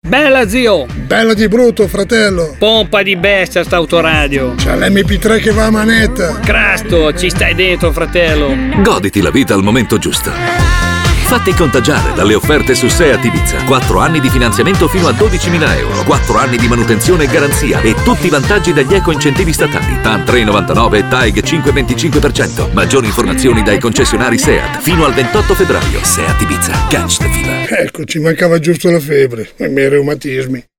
Bella, zio! Bella di brutto, fratello! Pompa di bestia sta autoradio! C'ha l'MP3 che va a manetta! Crasto, ci stai dentro, fratello! Goditi la vita al momento giusto. Fatti contagiare dalle offerte su Seat Ibiza. 4 anni di finanziamento fino a 12.000 euro, 4 anni di manutenzione e garanzia e tutti i vantaggi dagli eco-incentivi statali. TAN 3,99 e TAEG 5,25%. Maggiori informazioni dai concessionari Seat fino al 28 febbraio. Seat Ibiza. Catch the fever. Ecco, ci mancava giusto la febbre e i miei reumatismi.